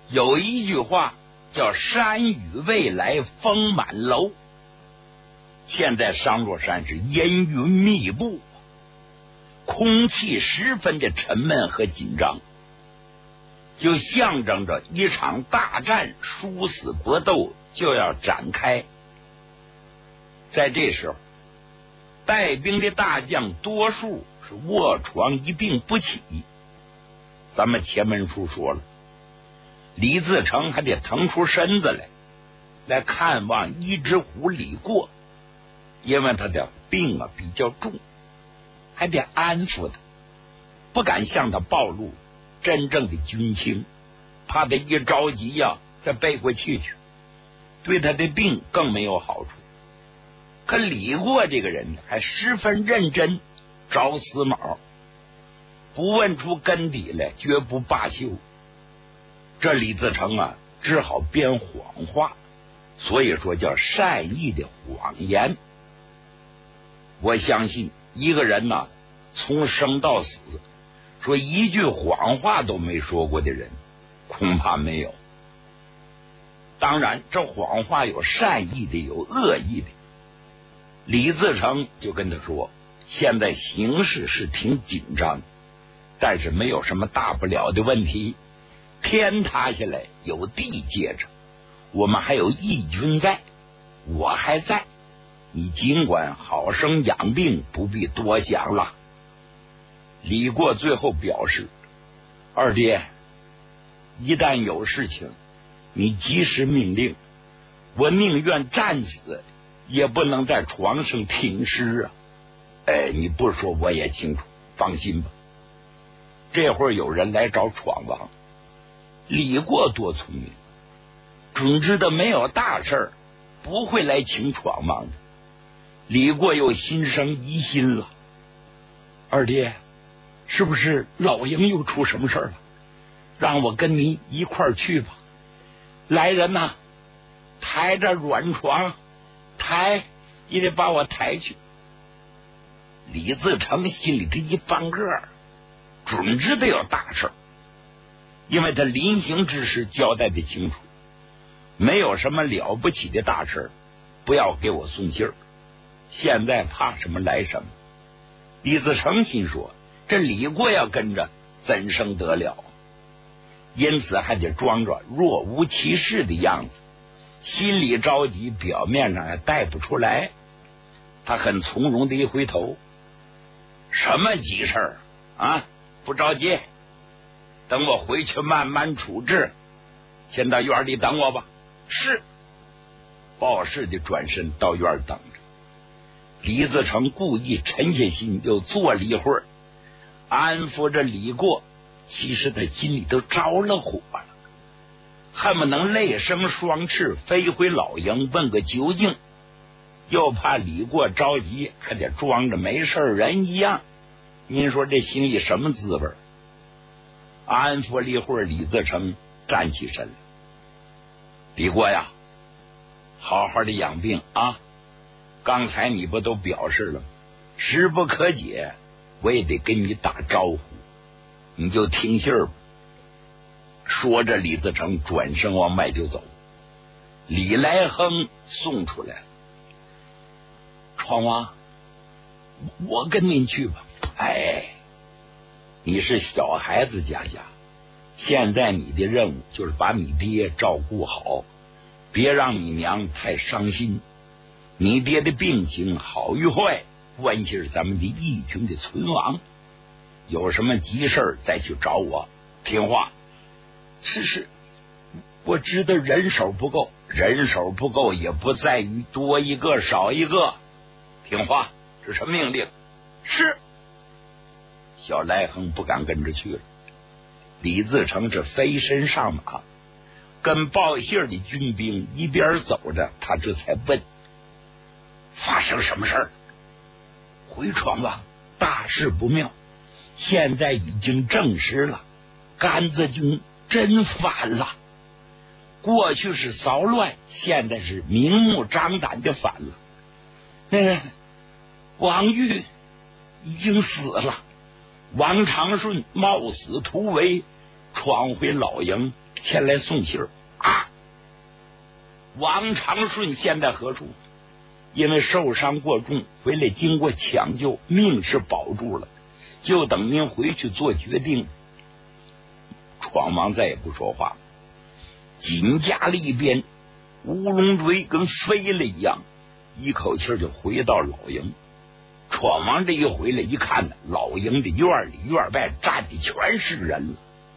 有一句话叫山雨未来风满楼。现在商洛山是阴云密布，空气十分的沉闷和紧张，就象征着一场大战殊死搏斗就要展开。在这时候，带兵的大将多数是卧床一病不起。咱们前文书说了，李自成还得腾出身子来看望一只虎李过，因为他的病比较重，还得安抚他，不敢向他暴露真正的军情，怕他一着急再背过气去，对他的病更没有好处。可李过这个人还十分认真，找死卯，不问出根底来，绝不罢休。这李自成只好编谎话，所以说叫善意的谎言。我相信一个人从生到死，说一句谎话都没说过的人，恐怕没有。当然，这谎话有善意的，有恶意的。李自成就跟他说，现在形势是挺紧张，但是没有什么大不了的问题，天塌下来有地接着，我们还有义军在，我还在，你尽管好生养病，不必多想了。李过最后表示，二爹，一旦有事情，你及时命令，我宁愿战死，也不能在床上停尸啊！你不说我也清楚，放心吧。这会儿有人来找闯王，李过多聪明，准知道没有大事不会来请闯王的。李过又心生疑心了，二爹，是不是老营又出什么事了？让我跟你一块儿去吧。来人呐，抬着软床，抬也得把我抬去。李自成心里这一翻个，准知道有大事，因为他临行之时交代的清楚，没有什么了不起的大事，不要给我送信儿。现在怕什么来什么。李自成心说，这李过要跟着，怎生得了？因此还得装着若无其事的样子，心里着急，表面上也带不出来。他很从容的一回头，什么急事啊？不着急，等我回去慢慢处置，先到院里等我吧。是。报事的转身到院等着。李自成故意沉下心，又坐了一会儿，安抚着李过。其实他心里都着了火了，恨不能泪生双翅飞回老营问个究竟，又怕李过着急，还得装着没事人一样。您说这心里什么滋味？安抚了一会儿，李自成站起身来，李过呀，好好的养病啊！刚才你不都表示了，时不可解，我也得跟你打招呼，你就听信儿吧。说着，李自成转身往外就走。李来亨送出来了，闯王，我跟您去吧。你是小孩子家家，现在你的任务就是把你爹照顾好，别让你娘太伤心。你爹的病情好与坏，关系是咱们的义军的存亡。有什么急事再去找我，听话。是，我知道人手不够，人手不够也不在于多一个少一个，听话，这是命令。是。小来亨不敢跟着去了。李自成是飞身上马，跟报信的军兵一边走着，他这才问，发生什么事儿？回闯王，大事不妙，现在已经证实了，甘子军真反了。过去是骚乱，现在是明目张胆的反了。那个王玉已经死了，王长顺冒死突围，闯回老营， 前来送信儿啊！王长顺现在何处？因为受伤过重，回来经过抢救，命是保住了，就等您回去做决定。闯王再也不说话，紧夹了一边，乌龙锥跟飞了一样，一口气就回到老营。闯王这一回来一看呢，老营的院里院外站的全是人了。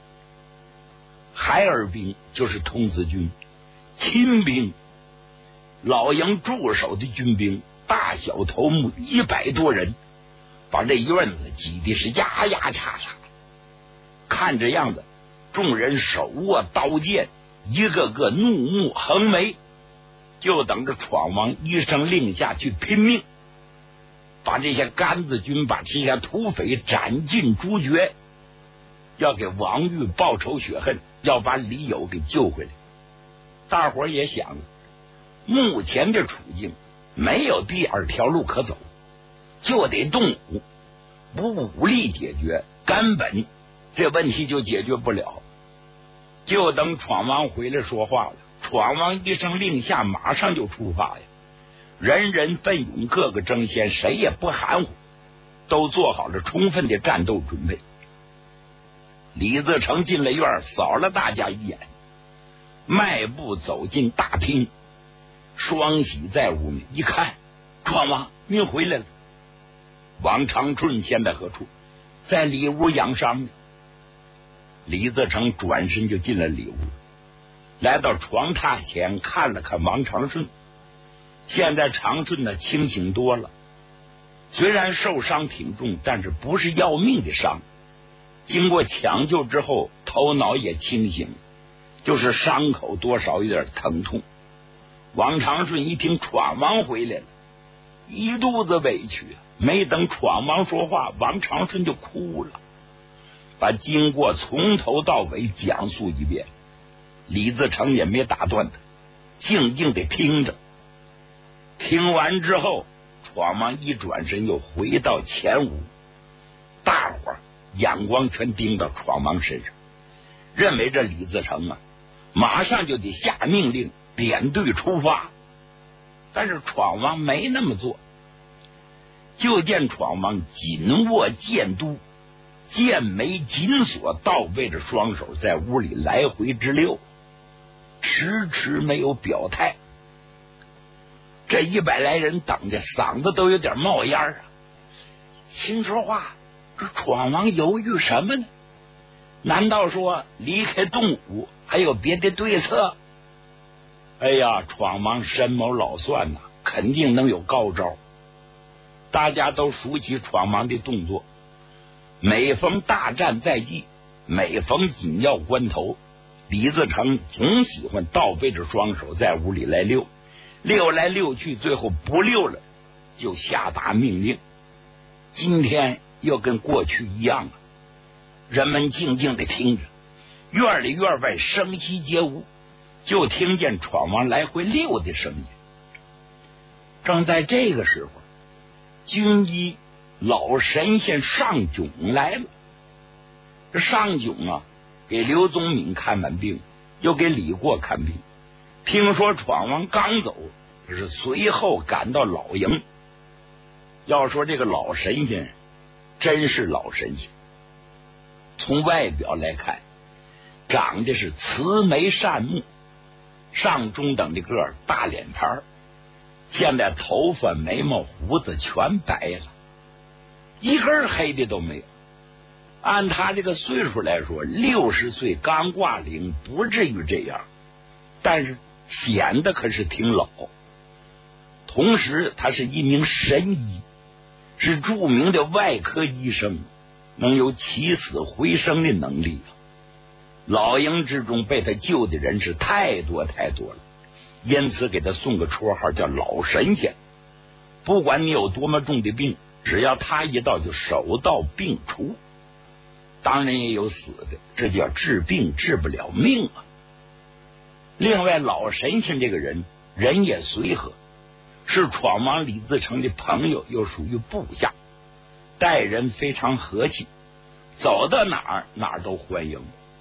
孩儿兵就是童子军，亲兵，老营驻守的军兵，大小头目100多人，把这院子挤的是呀呀叉叉。看这样子，众人手握刀剑，一个个怒目横眉，就等着闯王一声令下去拼命，把这些杆子军，把这些土匪斩尽诛绝，要给王玉报仇雪恨，要把李友给救回来。大伙儿也想了，目前这处境没有第二条路可走，就得动武，不武力解决，根本这问题就解决不了。就等闯王回来说话了，闯王一声令下，马上就出发呀！人人奋勇，个个争先，谁也不含糊，都做好了充分的战斗准备。李自成进了院，扫了大家一眼，迈步走进大厅。双喜在屋里一看，闯王您回来了。王长春现在何处？在里屋养伤呢。李自成转身就进了里屋，来到床榻前看了看王长顺。现在长顺呢清醒多了，虽然受伤挺重，但是不是要命的伤。经过抢救之后，头脑也清醒，就是伤口多少有点疼痛。王长顺一听闯王回来了，一肚子委屈，没等闯王说话，王长顺就哭了，把经过从头到尾讲述一遍。李自成也没打断他，静静的听着。听完之后，闯王一转身又回到前屋，大伙儿眼光全盯到闯王身上，认为这李自成啊马上就得下命令点队出发。但是闯王没那么做，就见闯王紧握剑督，剑眉紧锁，倒背着双手在屋里来回直溜，迟迟没有表态。这100来人等着，嗓子都有点冒烟啊！心说话，这闯王犹豫什么呢？难道说离开动武还有别的对策？哎呀，闯王深谋老算呐，肯定能有高招。大家都熟悉闯王的动作，每逢大战在即，每逢紧要关头，李自成总喜欢倒背着双手在屋里来溜，溜来溜去，最后不溜了就下达命令。今天又跟过去一样啊，人们静静的听着，院里院外声息皆无，就听见闯王来回溜的声音。正在这个时候，军医老神仙尚炯来了。这尚炯啊，给刘宗敏看完病，又给李过看病。听说闯王刚走，他是随后赶到老营。要说这个老神仙真是老神仙，从外表来看，长得是慈眉善目，上中等的个儿，大脸盘儿，现在头发眉毛胡子全白了，一根黑的都没有。按他这个岁数来说，60岁刚挂零，不至于这样，但是显得可是挺老。同时他是一名神医，是著名的外科医生，能有起死回生的能力啊。老营之中被他救的人是太多太多了，因此给他送个绰号叫老神仙。不管你有多么重的病，只要他一到就手到病除。当然也有死的，这叫治病治不了命啊。另外老神仙这个人人也随和，是闯王李自成的朋友，又属于部下，待人非常和气，走到哪儿哪儿都欢迎。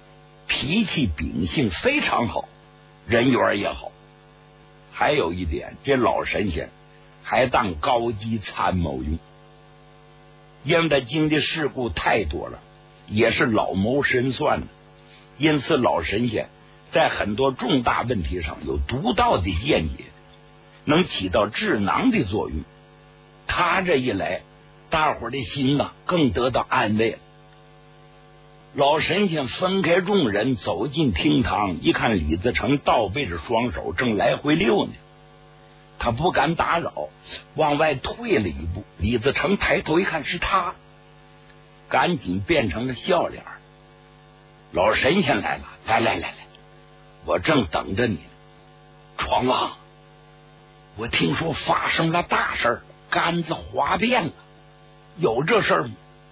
脾气秉性非常好，人缘也好。还有一点，这老神仙还当高级参谋用，因为他经历事故太多了，也是老谋深算的，因此老神仙在很多重大问题上有独到的见解，能起到智囊的作用。他这一来，大伙的心呐更得到安慰了。老神仙分开众人走进厅堂，一看李自成倒背着双手正来回溜呢，他不敢打扰，往外退了一步。李自成抬头一看是他，赶紧变成了笑脸。老神仙来了，来，我正等着你呢。闯王，我听说发生了大事儿，杆子哗变了，有这事儿吗？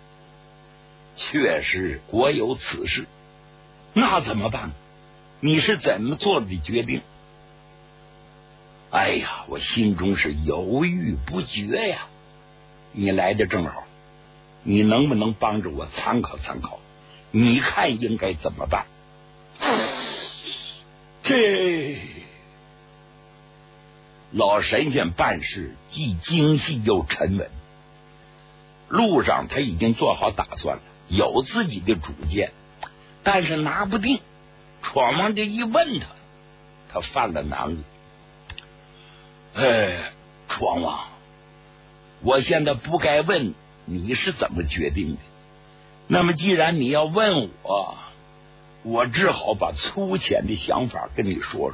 确实国有此事。那怎么办？你是怎么做的决定？哎呀，我心中是犹豫不决呀。你来的正好，你能不能帮着我参考参考？你看应该怎么办？这老神仙办事既精细又沉稳，路上他已经做好打算了，有自己的主见，但是拿不定。闯王这一问他犯了难了。闯王，我现在不该问你是怎么决定的，那么既然你要问我只好把粗浅的想法跟你说说。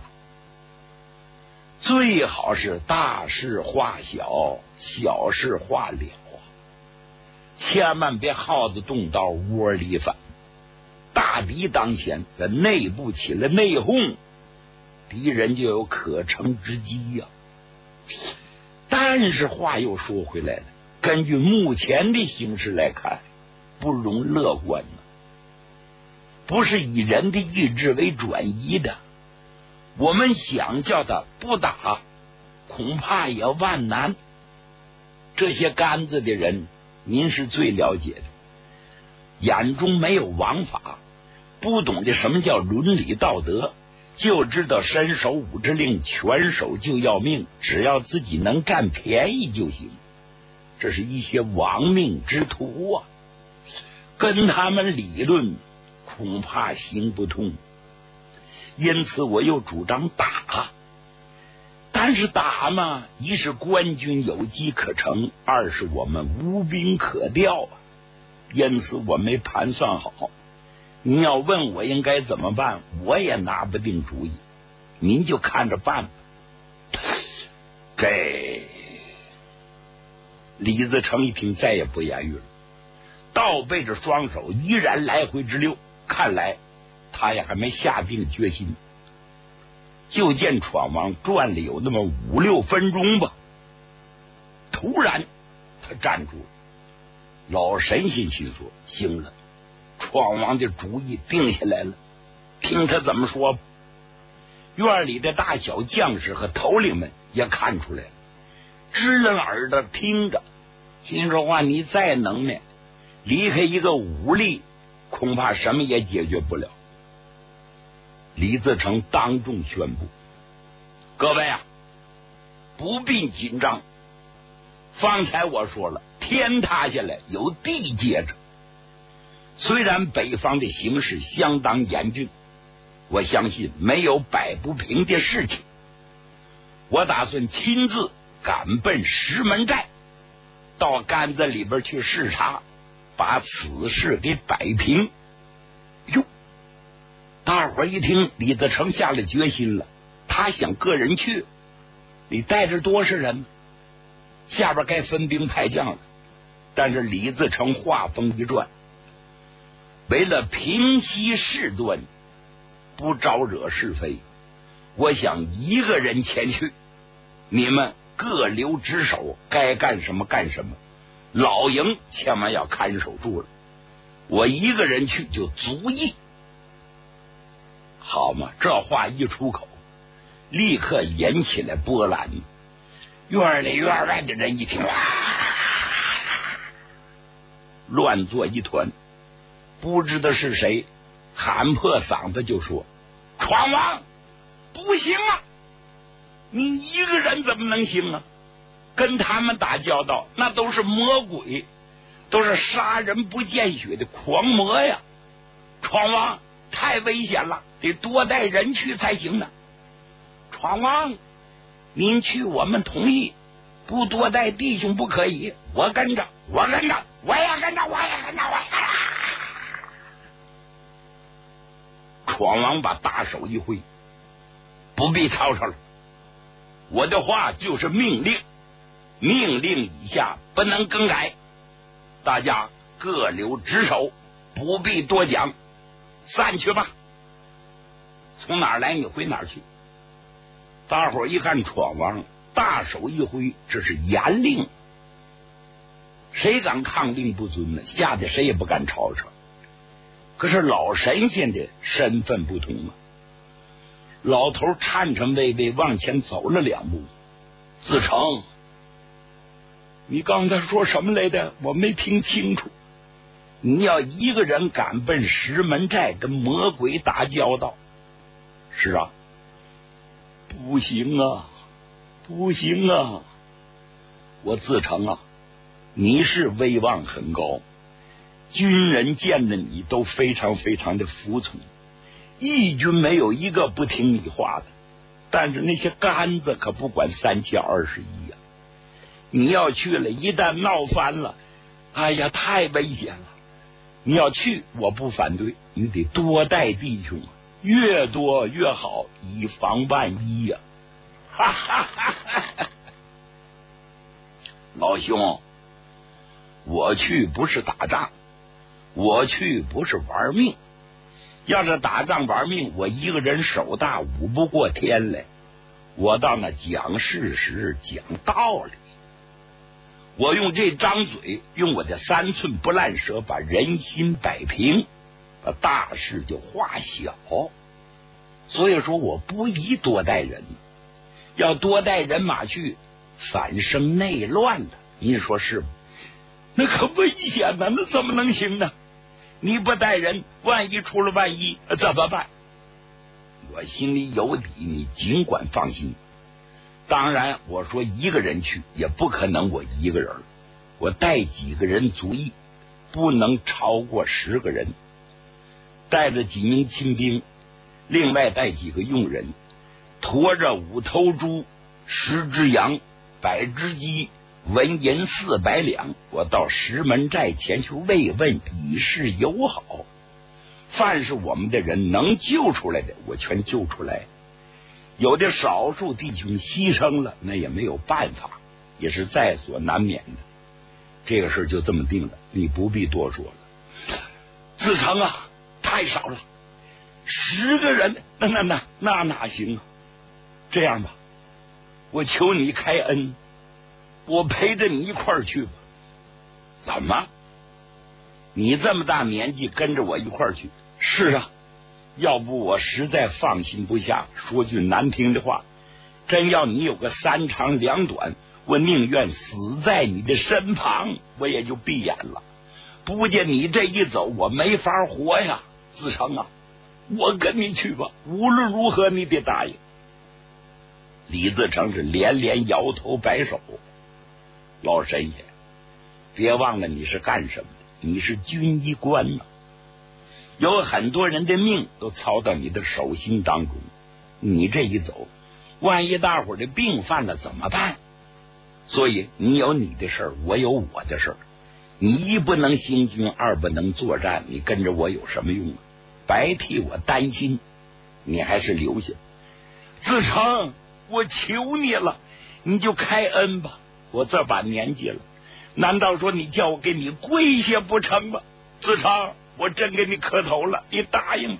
最好是大事化小，小事化了，千万别耗子动到窝里反。大敌当前，在内部起了内讧，敌人就有可乘之机呀。但是话又说回来了，根据目前的形势来看，不容乐观呢。不是以人的意志为转移的，我们想叫他不打，恐怕也万难。这些杆子的人，您是最了解的，眼中没有王法，不懂得什么叫伦理道德，就知道伸手五指令，拳手就要命，只要自己能占便宜就行。这是一些亡命之徒啊，跟他们理论恐怕行不通。因此我又主张打，但是打嘛，一是官军有机可乘，二是我们无兵可调啊。因此我没盘算好，您要问我应该怎么办，我也拿不定主意，您就看着办吧。这李自成一听再也不言语了，倒背着双手依然来回直溜，看来他也还没下定决心。就见闯王转了有那么5-6分钟吧，突然他站住了。老神仙心说，行了，闯王的主意定下来了，听他怎么说。院里的大小将士和头领们也看出来了，支棱耳朵听着，心说话，你再能耐，离开一个武力，恐怕什么也解决不了。李自成当众宣布，各位啊，不必紧张，方才我说了，天塌下来有地接着，虽然北方的形势相当严峻，我相信没有摆不平的事情，我打算亲自赶奔石门寨，到杆子里边去视察，把此事给摆平。哟，大伙一听李自成下了决心了，他想个人去，你带着多少人？下边该分兵派将了。但是李自成话锋一转，为了平息事端，不招惹是非，我想一个人前去，你们各留职守，该干什么干什么，老营千万要看守住了，我一个人去就足矣。好嘛，这话一出口，立刻引起来波澜。院里院外的人一听，乱作一团，不知道是谁喊破嗓子就说：“闯王，不行啊！你一个人怎么能行啊？跟他们打交道，那都是魔鬼，都是杀人不见血的狂魔呀！闯王太危险了，得多带人去才行呢。闯王，您去我们同意，不多带弟兄不可以。我跟着，我也跟着，我也跟着。闯王把大手一挥，不必吵吵了，我的话就是命令，命令以下不能更改，大家各留职守，不必多讲，散去吧。从哪儿来你回哪儿去。大伙儿一看闯王大手一挥，这是严令，谁敢抗令不遵呢？吓得谁也不敢吵吵。可是老神仙的身份不同啊，老头颤颤巍巍往前走了2步。自成，你刚才说什么来的？我没听清楚。你要一个人敢奔石门寨跟魔鬼打交道？是啊，不行啊，不行啊！我自成啊，你是威望很高，军人见了你都非常非常的服从，义军没有一个不听你话的。但是那些杆子可不管3021呀！你要去了，一旦闹翻了，哎呀，太危险了！你要去，我不反对，你得多带弟兄，越多越好，以防万一呀！哈哈哈哈！老兄，我去不是打仗，我去不是玩命。要是打仗玩命，我一个人手大舞不过天来。我到那讲事实，讲道理。我用这张嘴，用我的3寸不烂舌，把人心摆平，把大事就化小。所以说我不宜多带人，要多带人马去，反生内乱了。您说是吗？那可危险呢，那怎么能行呢？你不带人，万一出了万一怎么办？我心里有底，你尽管放心。当然我说一个人去也不可能，我一个人，我带几个人足矣，不能超过10个人，带着几名亲兵，另外带几个佣人，驮着5头猪、10只羊、100只鸡，纹银400两，我到石门寨前去慰问，以示友好。凡是我们的人能救出来的，我全救出来。有的少数弟兄牺牲了，那也没有办法，也是在所难免的。这个事就这么定了，你不必多说了。自成啊，太少了，10个人，那哪行啊？这样吧，我求你开恩，我陪着你一块儿去吧。怎么？你这么大年纪跟着我一块儿去？是啊，要不我实在放心不下。说句难听的话，真要你有个3长2短，我宁愿死在你的身旁，我也就闭眼了。不见你这一走，我没法活呀。自成啊，我跟你去吧，无论如何你得答应。李自成是连连摇头摆手。老神仙，别忘了你是干什么的？你是军医官呢，有很多人的命都操到你的手心当中。你这一走，万一大伙的病犯了怎么办？所以你有你的事儿，我有我的事儿。你一不能行军，二不能作战，你跟着我有什么用啊？白替我担心，你还是留下。自成，我求你了，你就开恩吧。我这把年纪了，难道说你叫我给你跪下不成吗？自成，我真给你磕头了，你答应吧。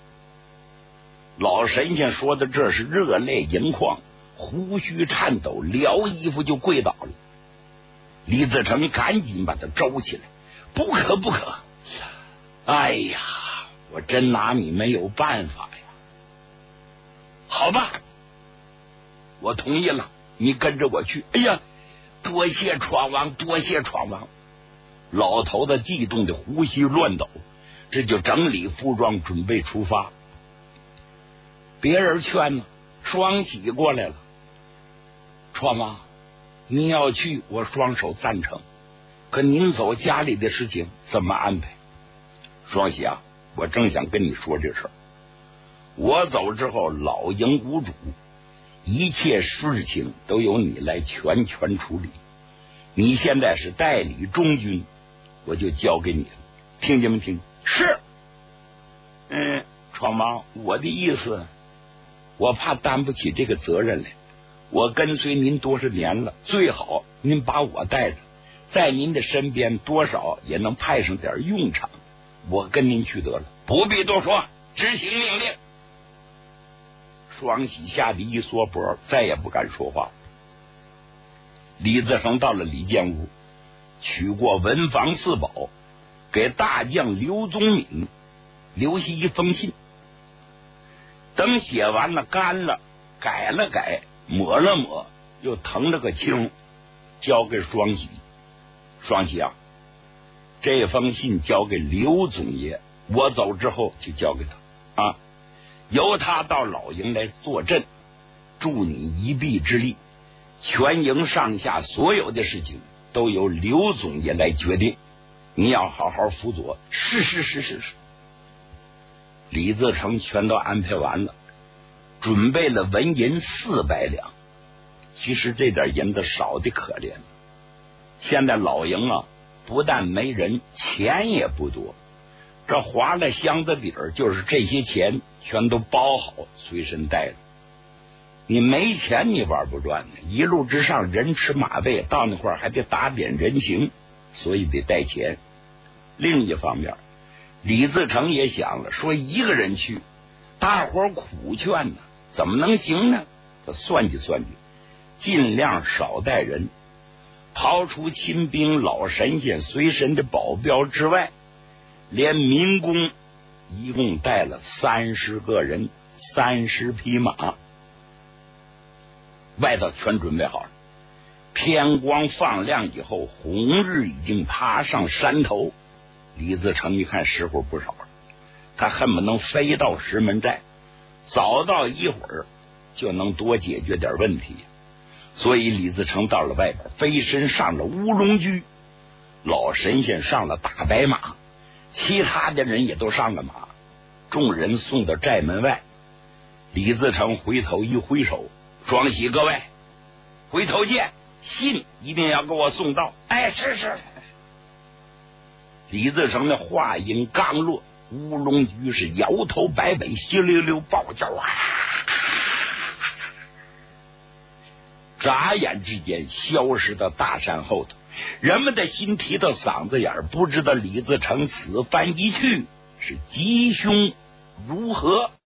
老神仙说的这是热泪盈眶，胡须颤抖，撩衣服就跪倒了。李自成赶紧把他周起来，不可不可！哎呀，我真拿你没有办法呀。好吧，我同意了，你跟着我去。哎呀，多谢闯王，多谢闯王！老头子激动的呼吸乱抖， 这就整理服装准备出发。别人劝呢，双喜过来了，川妈，您要去，我双手赞成，可您走家里的事情怎么安排？双喜啊，我正想跟你说这事儿。我走之后，老营无主，一切事情都由你来全权处理。你现在是代理中军，我就交给你了，听见没听？是。闯妈，我的意思，我怕担不起这个责任来。我跟随您多少年了，最好您把我带着，在您的身边，多少也能派上点用场。我跟您去得了，不必多说，执行命令。双喜吓得一缩脖，再也不敢说话。李自成到了李建屋，取过文房四宝，给大将刘宗敏留下一封信。等写完了，干了，改了改，抹了抹，又腾了个清，交给双喜。双喜啊，这封信交给刘总爷，我走之后就交给他啊，由他到老营来坐镇，助你一臂之力。全营上下所有的事情都由刘总爷来决定，你要好好辅佐。是。李自成全都安排完了，准备了纹银400两。其实这点银子少的可怜了。现在老营啊，不但没人，钱也不多。这划了箱子底儿，就是这些钱全都包好，随身带着。你没钱你玩不转呢，一路之上人吃马喂，到那块儿还得打点人情，所以得带钱。另一方面，李自成也想了，说一个人去，大伙儿苦劝呢，怎么能行呢？他算计算计，尽量少带人，刨除亲兵老神仙随身的保镖之外，连民工一共带了30个人，30匹马，外头全准备好了。天光放亮以后，红日已经爬上山头。李自成一看时候不少了，他恨不能飞到石门寨，早到一会儿就能多解决点问题。所以李自成到了外边，飞身上了乌龙驹，老神仙上了大白马，其他的人也都上了马，众人送到寨门外。李自成回头一挥手，双喜各位，回头见，信一定要给我送到。是。李自成的话音刚落，乌龙驹是摇头摆尾，稀溜溜暴叫啊！眨眼之间消失到大山后头，人们的心提到嗓子眼，不知道李自成此番一去是吉凶如何。